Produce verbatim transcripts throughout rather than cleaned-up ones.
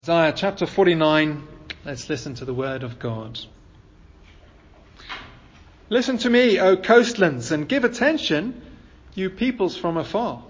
Isaiah chapter forty-nine, let's listen to the word of God. Listen to me, O coastlands, and give attention, you peoples from afar.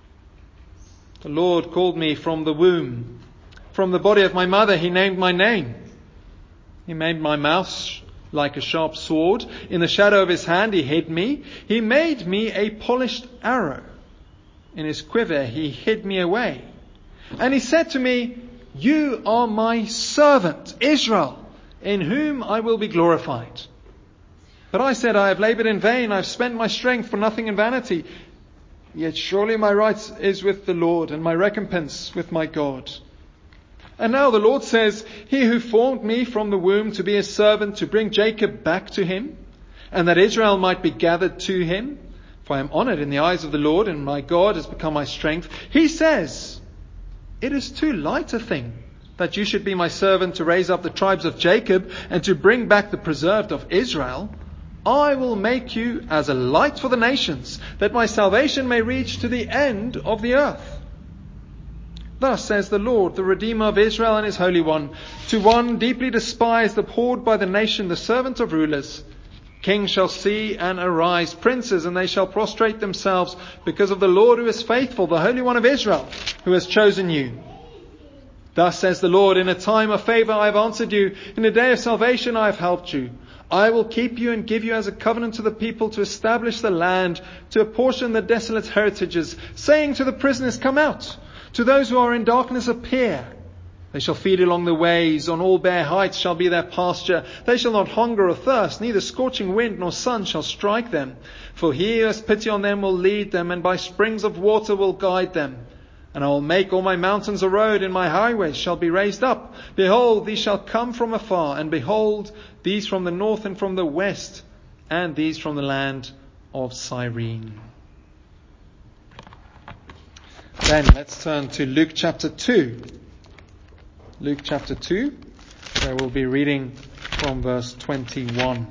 The Lord called me from the womb. From the body of my mother he named my name. He made my mouth like a sharp sword. In the shadow of his hand he hid me. He made me a polished arrow. In his quiver he hid me away. And he said to me, You are my servant, Israel, in whom I will be glorified. But I said, I have labored in vain. I have spent my strength for nothing in vanity. Yet surely my right is with the Lord, and my recompense with my God. And now the Lord says, He who formed me from the womb to be his servant, to bring Jacob back to him, and that Israel might be gathered to him. For I am honored in the eyes of the Lord, and my God has become my strength. He says, It is too light a thing that you should be my servant to raise up the tribes of Jacob and to bring back the preserved of Israel. I will make you as a light for the nations, that my salvation may reach to the end of the earth. Thus says the Lord, the Redeemer of Israel and his Holy One, to one deeply despised, abhorred by the nation, the servant of rulers. Kings shall see and arise, princes, and they shall prostrate themselves because of the Lord who is faithful, the Holy One of Israel, who has chosen you. Thus says the Lord, in a time of favor I have answered you, in a day of salvation I have helped you. I will keep you and give you as a covenant to the people, to establish the land, to apportion the desolate heritages, saying to the prisoners, Come out, to those who are in darkness appear. They shall feed along the ways, on all bare heights shall be their pasture. They shall not hunger or thirst, neither scorching wind nor sun shall strike them. For he who has pity on them will lead them, and by springs of water will guide them. And I will make all my mountains a road, and my highways shall be raised up. Behold, these shall come from afar, and behold, these from the north and from the west, and these from the land of Cyrene. Then let's turn to Luke chapter two. Luke chapter two, where we'll be reading from verse twenty-one.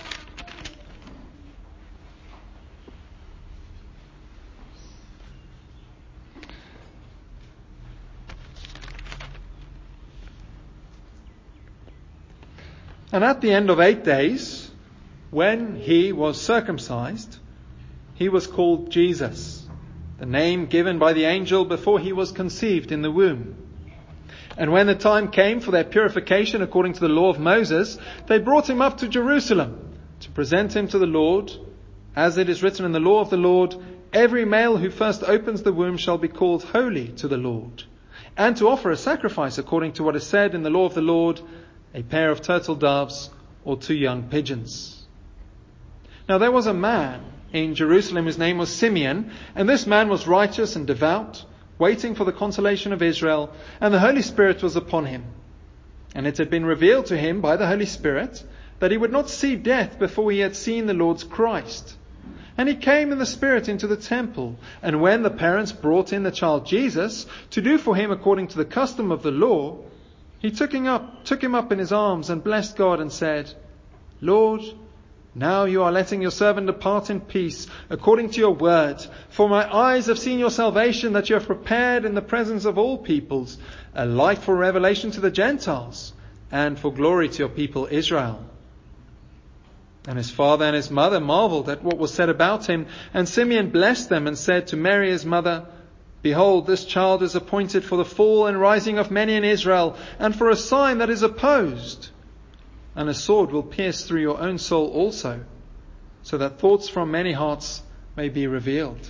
And at the end of eight days, when he was circumcised, he was called Jesus, the name given by the angel before he was conceived in the womb. And when the time came for their purification according to the law of Moses, they brought him up to Jerusalem to present him to the Lord. As it is written in the law of the Lord, every male who first opens the womb shall be called holy to the Lord. And to offer a sacrifice according to what is said in the law of the Lord, a pair of turtle doves or two young pigeons. Now there was a man in Jerusalem whose name was Simeon, and this man was righteous and devout, waiting for the consolation of Israel, and the Holy Spirit was upon him. And it had been revealed to him by the Holy Spirit that he would not see death before he had seen the Lord's Christ. And he came in the Spirit into the temple. And when the parents brought in the child Jesus to do for him according to the custom of the law, he took him up, took him up in his arms and blessed God and said, Lord, now you are letting your servant depart in peace, according to your word. For my eyes have seen your salvation, that you have prepared in the presence of all peoples, a light for revelation to the Gentiles, and for glory to your people Israel. And his father and his mother marveled at what was said about him. And Simeon blessed them and said to Mary his mother, Behold, this child is appointed for the fall and rising of many in Israel, and for a sign that is opposed. And a sword will pierce through your own soul also, so that thoughts from many hearts may be revealed.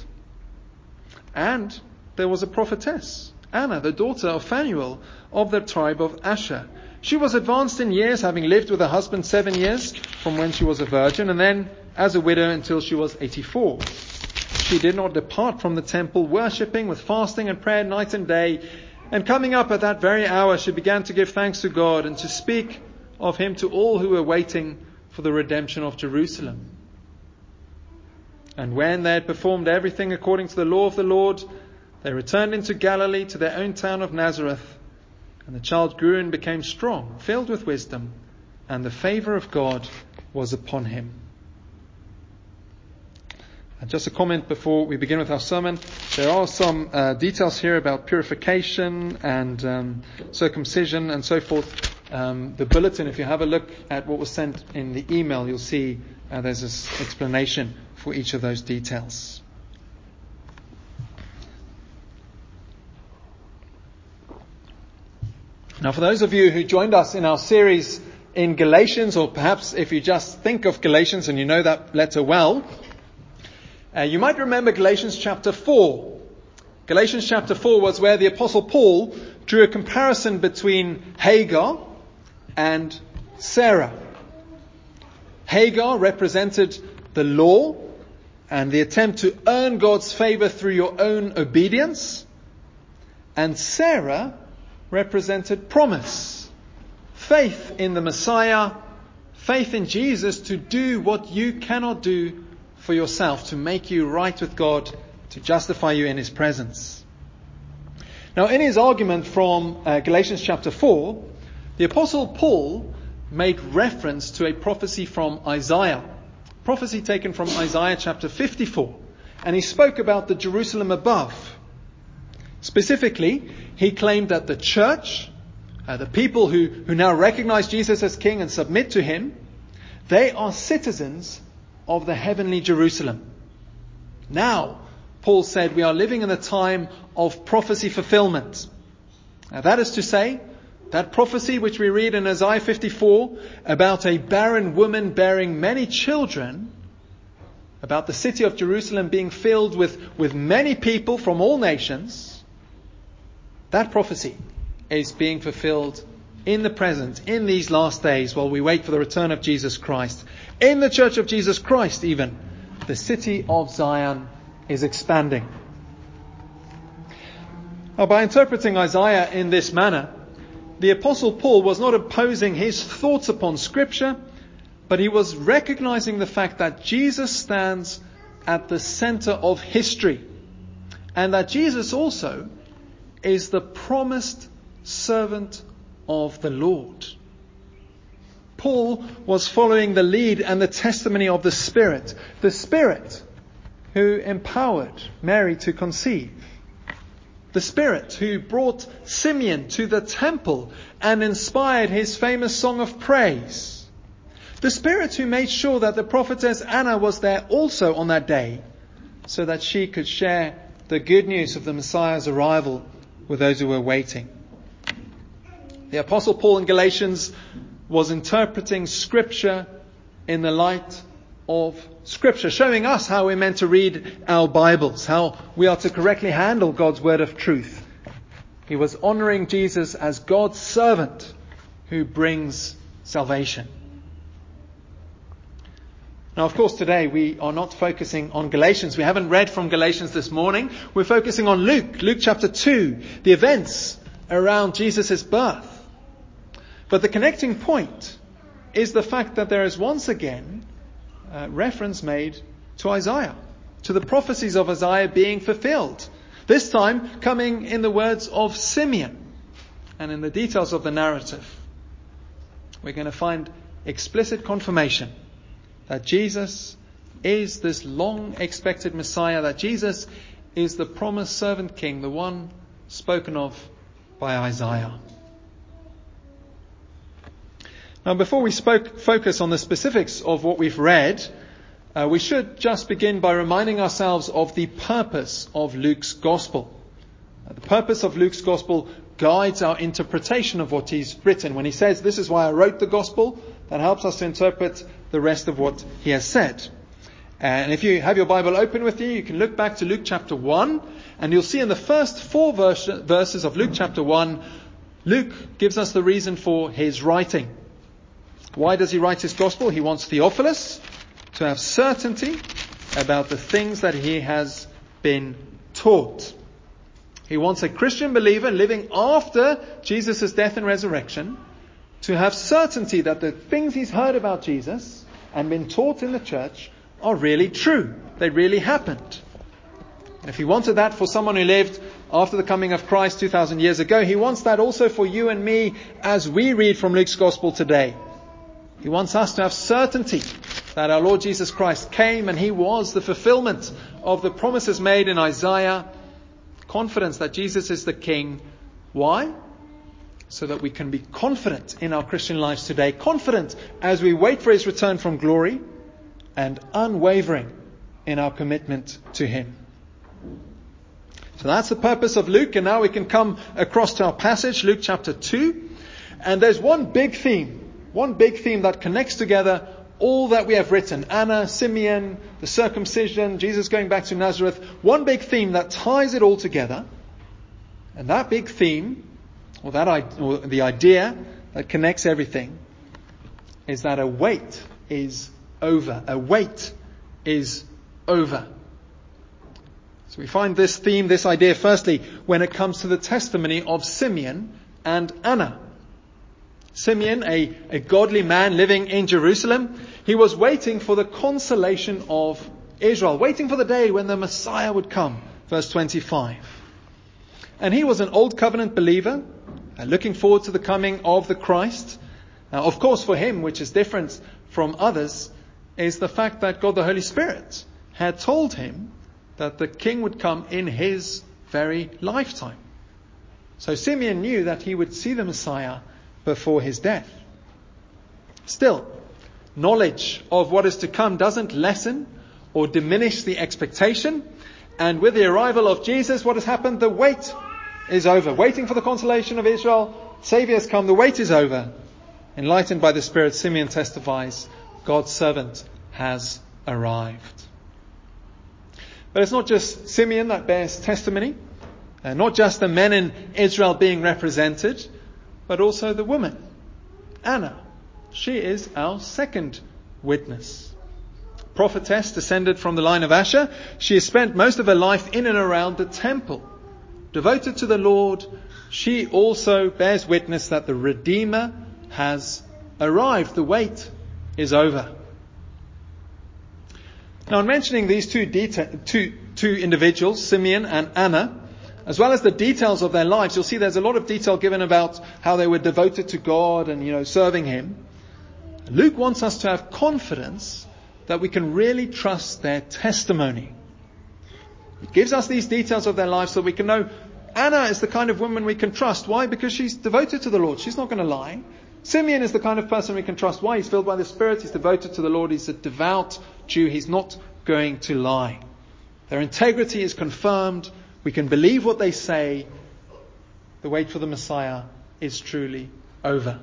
And there was a prophetess, Anna, the daughter of Phanuel, of the tribe of Asher. She was advanced in years, having lived with her husband seven years, from when she was a virgin, and then as a widow until she was eighty-four. She did not depart from the temple, worshipping with fasting and prayer night and day. And coming up at that very hour, she began to give thanks to God and to speak of him to all who were waiting for the redemption of Jerusalem. And when they had performed everything according to the law of the Lord, they returned into Galilee to their own town of Nazareth. And the child grew and became strong, filled with wisdom, and the favor of God was upon him. And just a comment before we begin with our sermon. There are some uh, details here about purification and um, circumcision and so forth. Um, the bulletin, if you have a look at what was sent in the email, you'll see uh, there's this explanation for each of those details. Now, for those of you who joined us in our series in Galatians, or perhaps if you just think of Galatians and you know that letter well, uh, you might remember Galatians chapter four. Galatians chapter four was where the Apostle Paul drew a comparison between Hagar and Sarah. Hagar represented the law and the attempt to earn God's favor through your own obedience, and Sarah represented promise, faith in the Messiah, faith in Jesus to do what you cannot do for yourself, to make you right with God, to justify you in His presence. Now, in his argument from uh, Galatians chapter four, the Apostle Paul made reference to a prophecy from Isaiah, prophecy taken from Isaiah chapter fifty-four, and he spoke about the Jerusalem above. Specifically, he claimed that the church, uh, the people who, who now recognize Jesus as King and submit to Him, they are citizens of the heavenly Jerusalem. Now, Paul said, we are living in a time of prophecy fulfillment. Now, that is to say, that prophecy which we read in Isaiah fifty-four about a barren woman bearing many children, about the city of Jerusalem being filled with, with many people from all nations, that prophecy is being fulfilled in the present, in these last days, while we wait for the return of Jesus Christ. In the church of Jesus Christ even, the city of Zion is expanding. Now, by interpreting Isaiah in this manner, the Apostle Paul was not opposing his thoughts upon Scripture, but he was recognizing the fact that Jesus stands at the center of history, and that Jesus also is the promised servant of the Lord. Paul was following the lead and the testimony of the Spirit, the Spirit who empowered Mary to conceive, the Spirit who brought Simeon to the temple and inspired his famous song of praise, the Spirit who made sure that the prophetess Anna was there also on that day, so that she could share the good news of the Messiah's arrival with those who were waiting. The Apostle Paul in Galatians was interpreting Scripture in the light of Scripture, showing us how we're meant to read our Bibles, how we are to correctly handle God's word of truth. He was honoring Jesus as God's servant who brings salvation. Now, of course, today we are not focusing on Galatians. We haven't read from Galatians this morning. We're focusing on Luke, Luke chapter two, the events around Jesus' birth. But the connecting point is the fact that there is once again uh, reference made to Isaiah, to the prophecies of Isaiah being fulfilled. This time coming in the words of Simeon and in the details of the narrative. We're going to find explicit confirmation that Jesus is this long expected Messiah, that Jesus is the promised servant king, the one spoken of by Isaiah. Now, before we spoke, focus on the specifics of what we've read, uh, we should just begin by reminding ourselves of the purpose of Luke's Gospel. Uh, the purpose of Luke's Gospel guides our interpretation of what he's written. When he says, this is why I wrote the Gospel, that helps us to interpret the rest of what he has said. And if you have your Bible open with you, you can look back to Luke chapter one, and you'll see in the first four verse, verses of Luke chapter one, Luke gives us the reason for his writing. Why does he write his Gospel? He wants Theophilus to have certainty about the things that he has been taught. He wants a Christian believer living after Jesus' death and resurrection to have certainty that the things he's heard about Jesus and been taught in the church are really true. They really happened. And if he wanted that for someone who lived after the coming of Christ two thousand years ago, he wants that also for you and me as we read from Luke's Gospel today. He wants us to have certainty that our Lord Jesus Christ came and he was the fulfillment of the promises made in Isaiah. Confidence that Jesus is the King. Why? So that we can be confident in our Christian lives today. Confident as we wait for his return from glory, and unwavering in our commitment to him. So that's the purpose of Luke. And now we can come across to our passage, Luke chapter two. And there's one big theme, one big theme that connects together all that we have written. Anna, Simeon, the circumcision, Jesus going back to Nazareth. One big theme that ties it all together. And that big theme, or that or the idea that connects everything, is that a wait is over. A wait is over. So we find this theme, this idea, firstly, when it comes to the testimony of Simeon and Anna. Simeon, a, a godly man living in Jerusalem, he was waiting for the consolation of Israel, waiting for the day when the Messiah would come. Verse twenty-five. And he was an old covenant believer, uh, looking forward to the coming of the Christ. Now, of course, for him, which is different from others, is the fact that God the Holy Spirit had told him that the King would come in his very lifetime. So Simeon knew that he would see the Messiah before his death. Still, knowledge of what is to come doesn't lessen or diminish the expectation. And with the arrival of Jesus, what has happened? The wait is over. Waiting for the consolation of Israel, Savior has come, the wait is over. Enlightened by the Spirit, Simeon testifies, God's servant has arrived. But it's not just Simeon that bears testimony, uh, not just the men in Israel being represented, but also the woman, Anna. She is our second witness. Prophetess descended from the line of Asher. She has spent most of her life in and around the temple. Devoted to the Lord, she also bears witness that the Redeemer has arrived. The wait is over. Now, in mentioning these two, deta- two, two individuals, Simeon and Anna, as well as the details of their lives, you'll see there's a lot of detail given about how they were devoted to God and, you know, serving him. Luke wants us to have confidence that we can really trust their testimony. He gives us these details of their lives so we can know Anna is the kind of woman we can trust. Why? Because she's devoted to the Lord. She's not going to lie. Simeon is the kind of person we can trust. Why? He's filled by the Spirit. He's devoted to the Lord. He's a devout Jew. He's not going to lie. Their integrity is confirmed. We can believe what they say. The wait for the Messiah is truly over.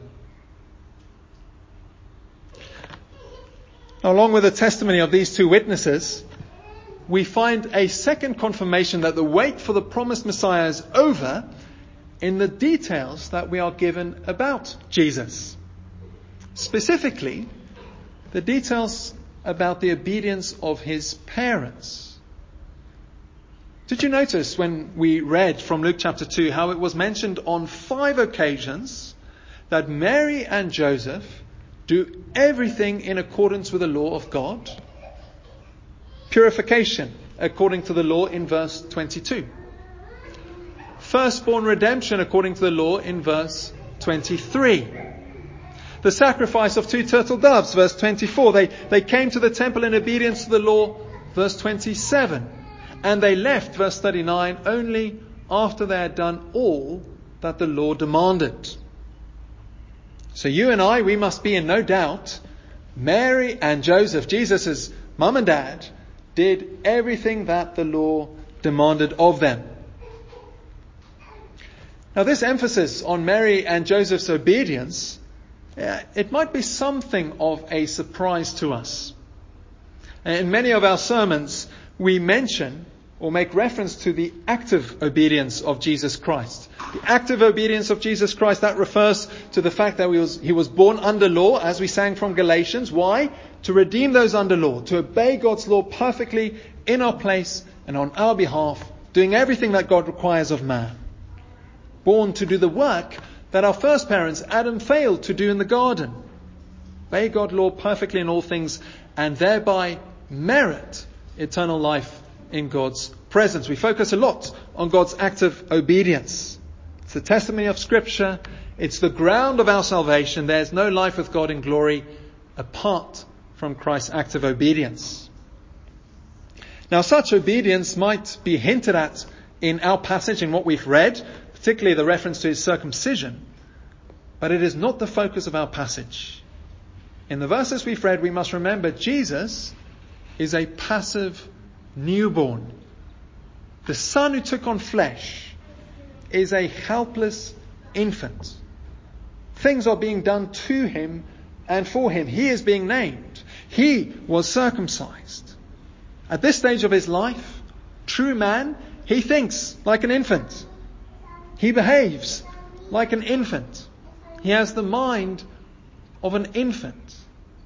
Now, along with the testimony of these two witnesses, we find a second confirmation that the wait for the promised Messiah is over in the details that we are given about Jesus. Specifically, the details about the obedience of his parents. Did you notice when we read from Luke chapter two how it was mentioned on five occasions that Mary and Joseph do everything in accordance with the law of God? Purification according to the law in verse twenty-two. Firstborn redemption according to the law in verse twenty-three. The sacrifice of two turtle doves, verse twenty-four. They, they came to the temple in obedience to the law, verse twenty-seven. And they left, verse thirty-nine, only after they had done all that the law demanded. So you and I, we must be in no doubt, Mary and Joseph, Jesus' mum and dad, did everything that the law demanded of them. Now this emphasis on Mary and Joseph's obedience, it might be something of a surprise to us. In many of our sermons, we mention or make reference to the active obedience of Jesus Christ. The active obedience of Jesus Christ, that refers to the fact that he was, he was born under law, as we sang from Galatians. Why? To redeem those under law, to obey God's law perfectly in our place and on our behalf, doing everything that God requires of man. Born to do the work that our first parents, Adam, failed to do in the garden. Obey God's law perfectly in all things and thereby merit eternal life in God's presence. We focus a lot on God's active obedience. It's the testimony of Scripture. It's the ground of our salvation. There's no life with God in glory apart from Christ's act of obedience. Now, such obedience might be hinted at in our passage, in what we've read, particularly the reference to his circumcision, but it is not the focus of our passage. In the verses we've read, we must remember Jesus is a passive newborn. The Son who took on flesh is a helpless infant. Things are being done to him and for him. He is being named. He was circumcised. At this stage of his life, true man, he thinks like an infant. He behaves like an infant. He has the mind of an infant.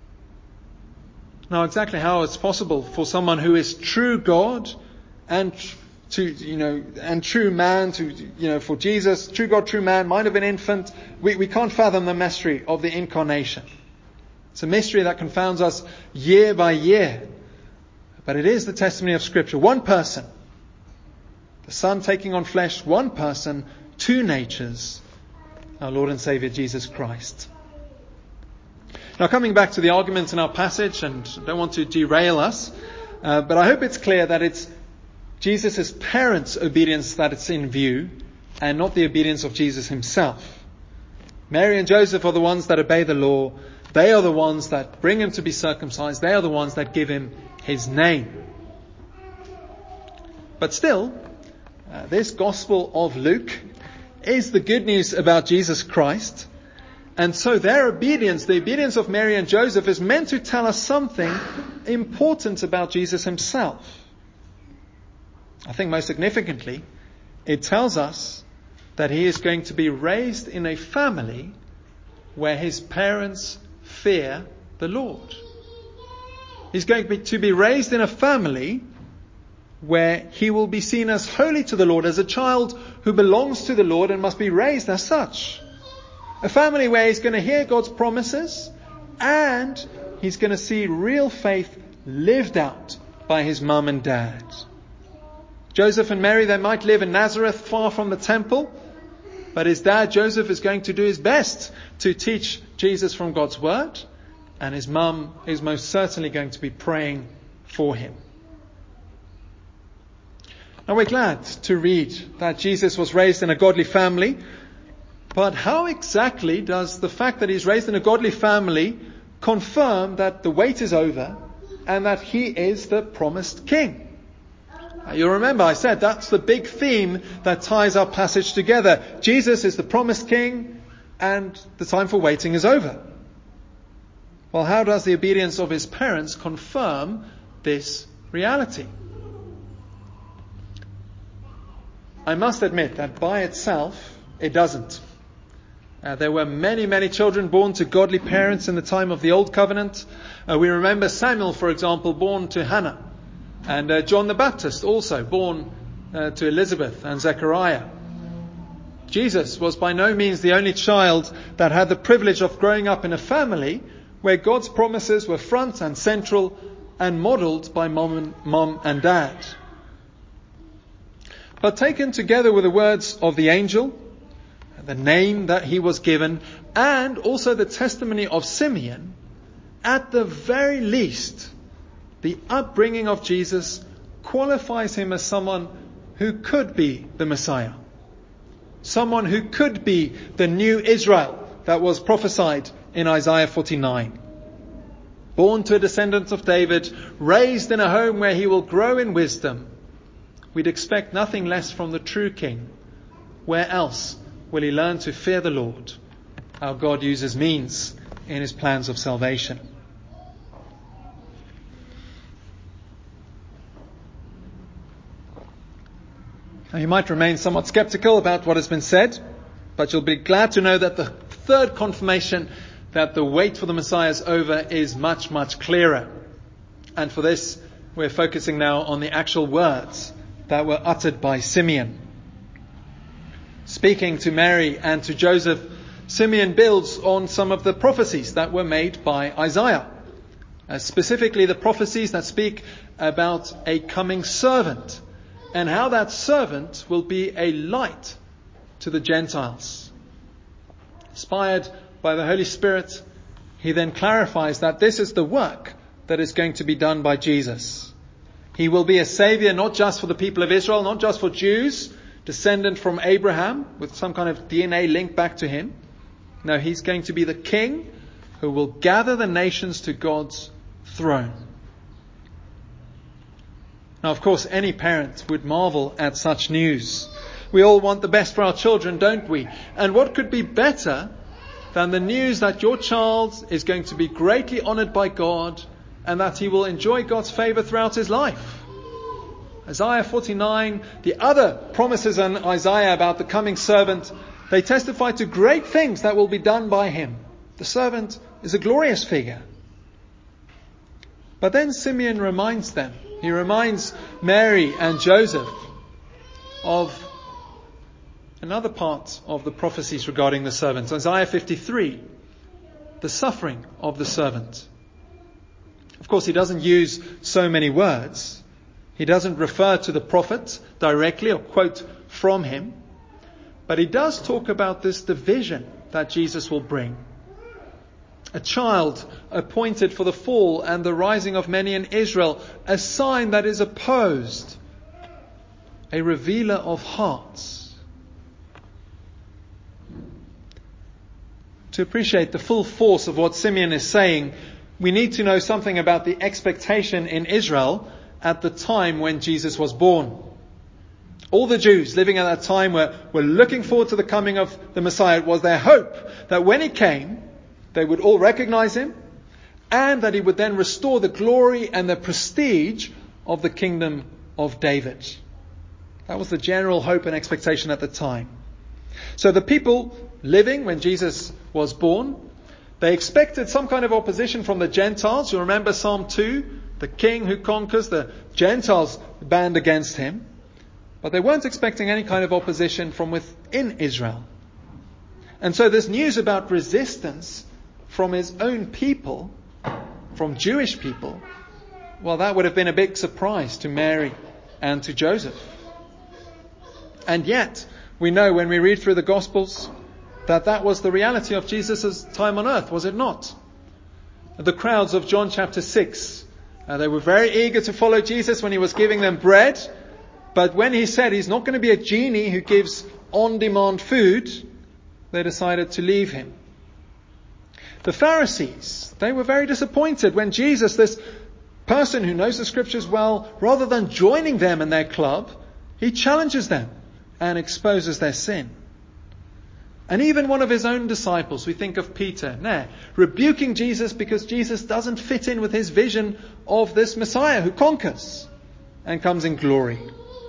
Now, exactly how it's possible for someone who is true God and to, you know, and true man to, you know, for Jesus, true God, true man, mind of an infant, we, we can't fathom the mystery of the incarnation. It's a mystery that confounds us year by year. But it is the testimony of Scripture. One person, the Son taking on flesh, one person, two natures, our Lord and Saviour Jesus Christ. Now, coming back to the arguments in our passage, and I don't want to derail us, uh, but I hope it's clear that it's Jesus' parents' obedience that it's in view, and not the obedience of Jesus himself. Mary and Joseph are the ones that obey the law. They are the ones that bring him to be circumcised. They are the ones that give him his name. But still, uh, this Gospel of Luke is the good news about Jesus Christ. And so their obedience, the obedience of Mary and Joseph, is meant to tell us something important about Jesus himself. I think most significantly, it tells us that he is going to be raised in a family where his parents fear the Lord. He's going to be, to be raised in a family where he will be seen as holy to the Lord, as a child who belongs to the Lord and must be raised as such. A family where he's going to hear God's promises and he's going to see real faith lived out by his mum and dad. Joseph and Mary, they might live in Nazareth, far from the temple, but his dad Joseph is going to do his best to teach Jesus from God's word, and his mum is most certainly going to be praying for him. Now, we're glad to read that Jesus was raised in a godly family, but how exactly does the fact that he's raised in a godly family confirm that the wait is over and that he is the promised king? You'll remember I said that's the big theme that ties our passage together. Jesus is the promised king and the time for waiting is over. Well, how does the obedience of his parents confirm this reality? I must admit that by itself, it doesn't. Uh, there were many, many children born to godly parents in the time of the Old Covenant. Uh, we remember Samuel, for example, born to Hannah. And uh, John the Baptist, also born uh, to Elizabeth and Zechariah. Jesus was by no means the only child that had the privilege of growing up in a family where God's promises were front and central and modelled by mom and, mom and dad. But taken together with the words of the angel, the name that he was given, and also the testimony of Simeon, at the very least, the upbringing of Jesus qualifies him as someone who could be the Messiah. Someone who could be the new Israel that was prophesied in Isaiah forty-nine. Born to a descendant of David, raised in a home where he will grow in wisdom. We'd expect nothing less from the true King. Where else will he learn to fear the Lord? Our God uses means in his plans of salvation. Now, you might remain somewhat skeptical about what has been said, but you'll be glad to know that the third confirmation that the wait for the Messiah is over is much, much clearer. And for this, we're focusing now on the actual words that were uttered by Simeon. Speaking to Mary and to Joseph, Simeon builds on some of the prophecies that were made by Isaiah. Uh, specifically the prophecies that speak about a coming servant and how that servant will be a light to the Gentiles. Inspired by the Holy Spirit, he then clarifies that this is the work that is going to be done by Jesus. He will be a saviour not just for the people of Israel, not just for Jews, descendant from Abraham, with some kind of D N A link back to him. No, he's going to be the king who will gather the nations to God's throne. Now, of course, any parent would marvel at such news. We all want the best for our children, don't we? And what could be better than the news that your child is going to be greatly honoured by God and that he will enjoy God's favour throughout his life? Isaiah forty-nine, the other promises in Isaiah about the coming servant, they testify to great things that will be done by him. The servant is a glorious figure. But then Simeon reminds them, he reminds Mary and Joseph of another part of the prophecies regarding the servant. Isaiah fifty-three, the suffering of the servant. Of course, he doesn't use so many words. He doesn't refer to the prophet directly or quote from him. But he does talk about this division that Jesus will bring. A child appointed for the fall and the rising of many in Israel, a sign that is opposed, a revealer of hearts. To appreciate the full force of what Simeon is saying, we need to know something about the expectation in Israel at the time when Jesus was born. All the Jews living at that time were, were looking forward to the coming of the Messiah. It was their hope that when he came, they would all recognize him and that he would then restore the glory and the prestige of the kingdom of David. That was the general hope and expectation at the time. So the people living when Jesus was born, they expected some kind of opposition from the Gentiles. You remember Psalm two, the king who conquers, the Gentiles band against him. But they weren't expecting any kind of opposition from within Israel. And so this news about resistance from his own people, from Jewish people, well, that would have been a big surprise to Mary and to Joseph. And yet, we know when we read through the Gospels that that was the reality of Jesus' time on earth, was it not? The crowds of John chapter six, uh, they were very eager to follow Jesus when he was giving them bread. But when he said he's not going to be a genie who gives on-demand food, they decided to leave him. The Pharisees, they were very disappointed when Jesus, this person who knows the scriptures well, rather than joining them in their club, he challenges them and exposes their sin. And even one of his own disciples, we think of Peter, nah, rebuking Jesus because Jesus doesn't fit in with his vision of this Messiah who conquers and comes in glory.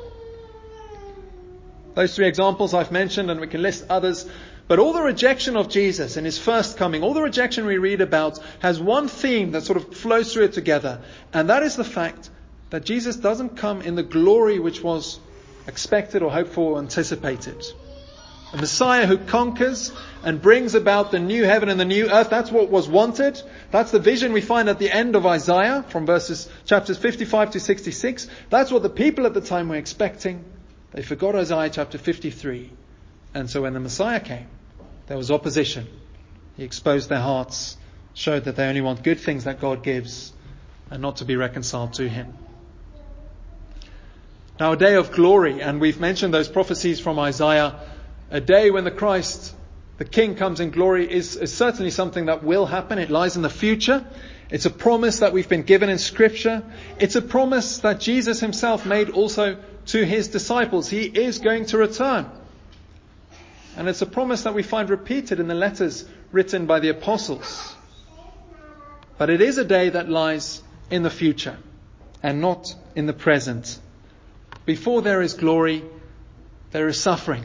Those three examples I've mentioned, and we can list others. But all the rejection of Jesus in his first coming, all the rejection we read about, has one theme that sort of flows through it together. And that is the fact that Jesus doesn't come in the glory which was expected or hoped for or anticipated. A Messiah who conquers and brings about the new heaven and the new earth. That's what was wanted. That's the vision we find at the end of Isaiah from verses chapters fifty-five to sixty-six. That's what the people at the time were expecting. They forgot Isaiah chapter fifty-three. And so when the Messiah came, there was opposition. He exposed their hearts, showed that they only want good things that God gives and not to be reconciled to him. Now, a day of glory, and we've mentioned those prophecies from Isaiah, a day when the Christ, the King, comes in glory is, is certainly something that will happen. It lies in the future. It's a promise that we've been given in Scripture. It's a promise that Jesus himself made also to his disciples. He is going to return. And it's a promise that we find repeated in the letters written by the apostles. But it is a day that lies in the future and not in the present. Before there is glory, there is suffering.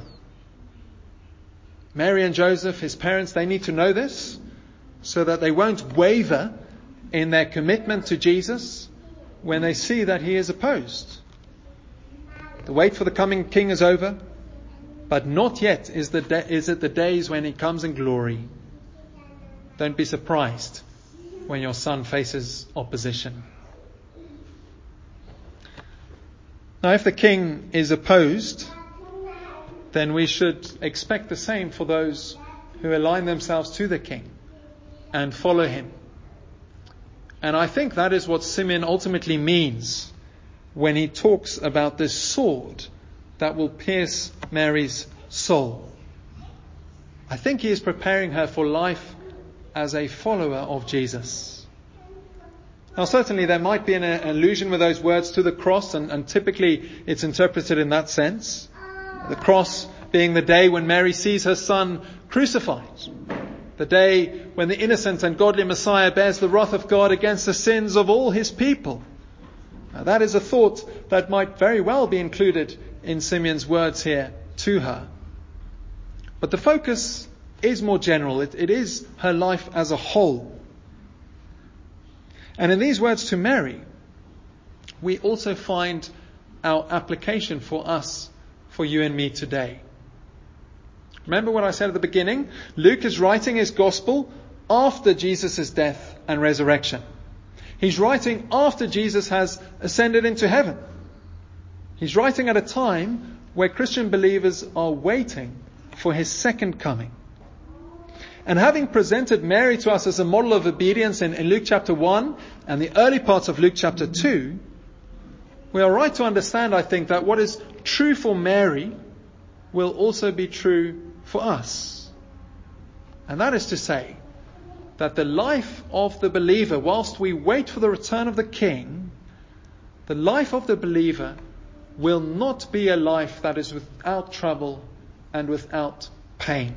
Mary and Joseph, his parents, they need to know this so that they won't waver in their commitment to Jesus when they see that he is opposed. The wait for the coming King is over, but not yet is, the de- is it the days when he comes in glory. Don't be surprised when your son faces opposition. Now, if the King is opposed, then we should expect the same for those who align themselves to the King and follow him. And I think that is what Simeon ultimately means when he talks about this sword that will pierce Mary's soul. I think he is preparing her for life as a follower of Jesus. Now certainly there might be an allusion with those words to the cross, and, and typically it's interpreted in that sense. The cross being the day when Mary sees her son crucified. The day when the innocent and godly Messiah bears the wrath of God against the sins of all his people. Now, that is a thought that might very well be included in Simeon's words here to her. But the focus is more general. It, it is her life as a whole. And in these words to Mary, we also find our application for us, for you and me today. Remember what I said at the beginning? Luke is writing his gospel after Jesus' death and resurrection. He's writing after Jesus has ascended into heaven. He's writing at a time where Christian believers are waiting for his second coming. And having presented Mary to us as a model of obedience in, in Luke chapter one and the early parts of Luke chapter two, we are right to understand, I think, that what is true for Mary will also be true for us. And that is to say that the life of the believer, whilst we wait for the return of the King, the life of the believer will not be a life that is without trouble and without pain.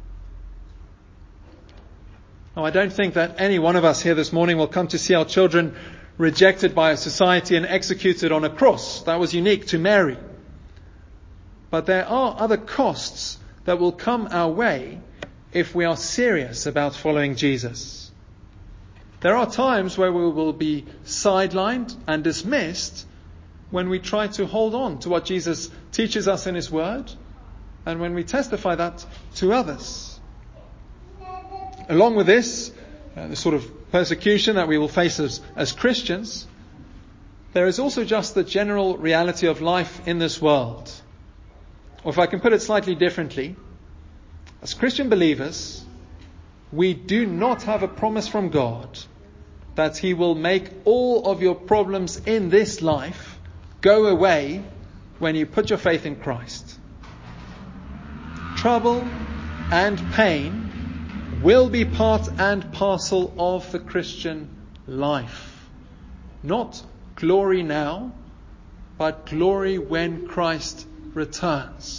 Now, I don't think that any one of us here this morning will come to see our children rejected by a society and executed on a cross. That was unique to Mary. But there are other costs that will come our way if we are serious about following Jesus. There are times where we will be sidelined and dismissed when we try to hold on to what Jesus teaches us in his word, and when we testify that to others. Along with this, uh, the sort of persecution that we will face as, as Christians, there is also just the general reality of life in this world. Or if I can put it slightly differently, as Christian believers, we do not have a promise from God that he will make all of your problems in this life go away when you put your faith in Christ. Trouble and pain will be part and parcel of the Christian life. Not glory now, but glory when Christ returns.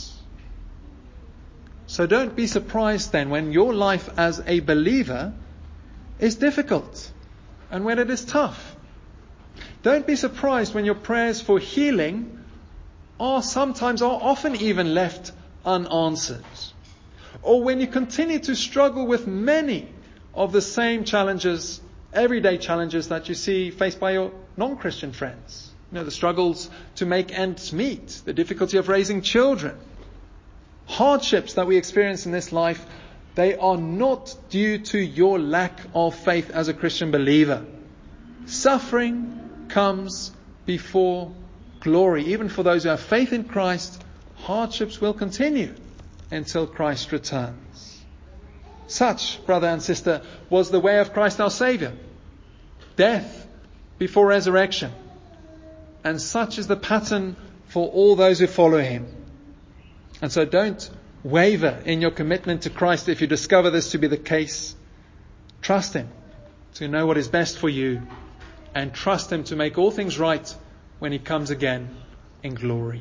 So don't be surprised then when your life as a believer is difficult and when it is tough. Don't be surprised when your prayers for healing are sometimes, are often even left unanswered. Or when you continue to struggle with many of the same challenges, everyday challenges that you see faced by your non-Christian friends. You know, the struggles to make ends meet, the difficulty of raising children. Hardships that we experience in this life, they are not due to your lack of faith as a Christian believer. Suffering comes before glory. Even for those who have faith in Christ, hardships will continue until Christ returns. Such, brother and sister, was the way of Christ our Saviour. Death before resurrection. And such is the pattern for all those who follow him. And so don't waver in your commitment to Christ if you discover this to be the case. Trust him to know what is best for you, and trust him to make all things right when he comes again in glory.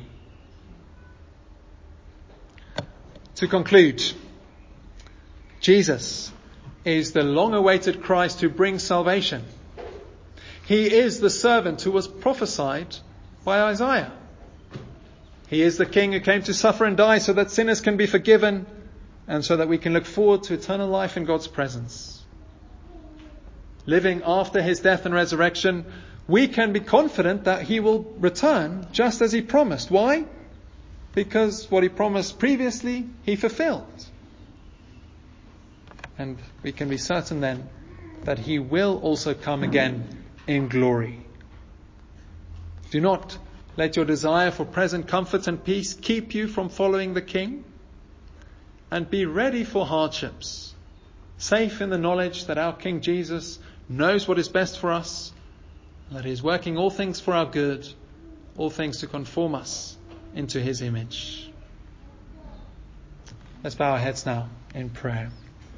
To conclude, Jesus is the long-awaited Christ who brings salvation. He is the servant who was prophesied by Isaiah. He is the King who came to suffer and die so that sinners can be forgiven and so that we can look forward to eternal life in God's presence. Living after his death and resurrection, we can be confident that he will return just as he promised. Why? Because what he promised previously, he fulfilled. And we can be certain then that he will also come again in glory. Do not let your desire for present comfort and peace keep you from following the King. And be ready for hardships. safe in the knowledge that our King Jesus knows what is best for us, that He is working all things for our good, all things to conform us into His image. Let's bow our heads now in prayer.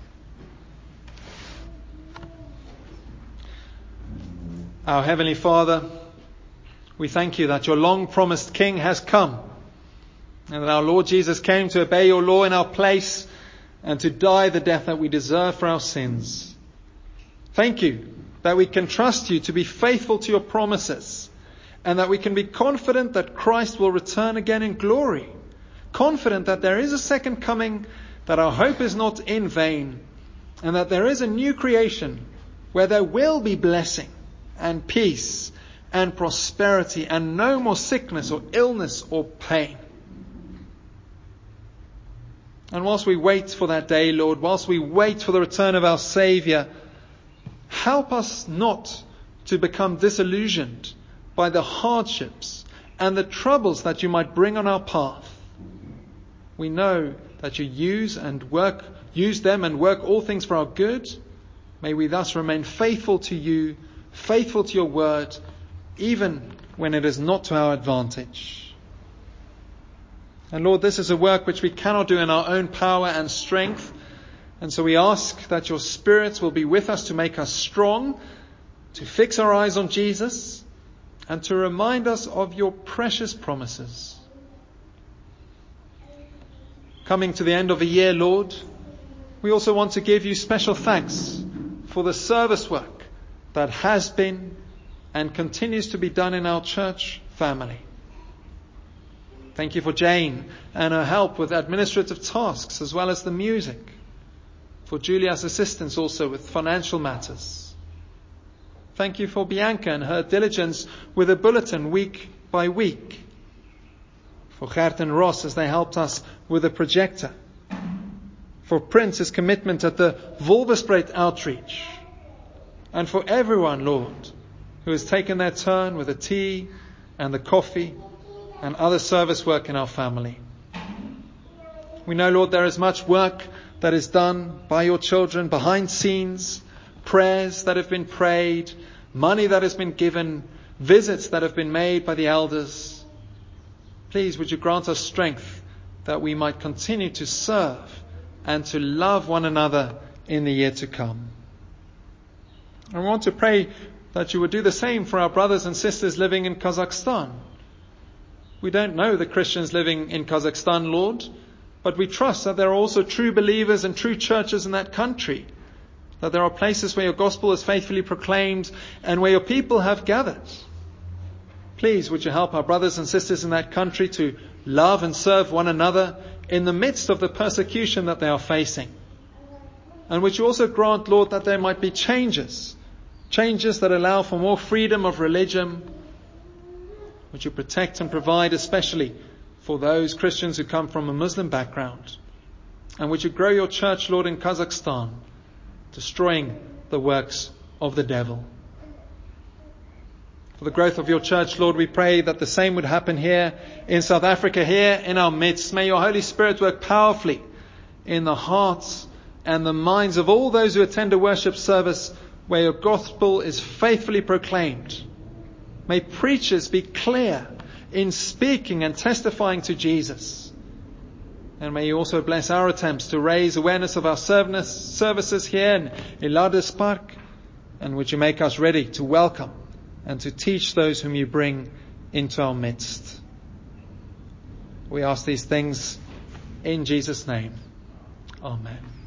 Our Heavenly Father, we thank You that Your long-promised King has come, and that our Lord Jesus came to obey Your law in our place and to die the death that we deserve for our sins. Thank You that we can trust You to be faithful to Your promises, and that we can be confident that Christ will return again in glory. Confident that there is a second coming, that our hope is not in vain, and that there is a new creation where there will be blessing and peace and prosperity and no more sickness or illness or pain. And whilst we wait for that day, Lord, whilst we wait for the return of our Saviour, help us not to become disillusioned by the hardships and the troubles that You might bring on our path. We know that You use and work, use them and work all things for our good. May we thus remain faithful to You, faithful to Your word, even when it is not to our advantage. And Lord, this is a work which we cannot do in our own power and strength. And so we ask that Your Spirit will be with us to make us strong, to fix our eyes on Jesus, and to remind us of Your precious promises. Coming to the end of the year, Lord, we also want to give You special thanks for the service work that has been and continues to be done in our church family. Thank You for Jane and her help with administrative tasks as well as the music. For Julia's assistance also with financial matters. Thank You for Bianca and her diligence with a bulletin week by week. For Gert and Ross as they helped us with a projector. For Prince's commitment at the Wolverspreid outreach. And for everyone, Lord, who has taken their turn with the tea and the coffee and other service work in our family. We know, Lord, there is much work that is done by Your children behind scenes, prayers that have been prayed, money that has been given, visits that have been made by the elders. Please, would You grant us strength that we might continue to serve and to love one another in the year to come. I want to pray that You would do the same for our brothers and sisters living in Kazakhstan. We don't know the Christians living in Kazakhstan, Lord, but we trust that there are also true believers and true churches in that country, that there are places where Your gospel is faithfully proclaimed and where Your people have gathered. Please, would You help our brothers and sisters in that country to love and serve one another in the midst of the persecution that they are facing. And would You also grant, Lord, that there might be changes, changes that allow for more freedom of religion. Would You protect and provide especially for those Christians who come from a Muslim background. And would You grow Your church, Lord, in Kazakhstan, destroying the works of the devil. For the growth of Your church, Lord, we pray that the same would happen here in South Africa, here in our midst. May Your Holy Spirit work powerfully in the hearts and the minds of all those who attend a worship service where Your gospel is faithfully proclaimed. May preachers be clear in speaking and testifying to Jesus. And may You also bless our attempts to raise awareness of our services here in Elades Park. And would You make us ready to welcome and to teach those whom You bring into our midst. We ask these things in Jesus' name. Amen.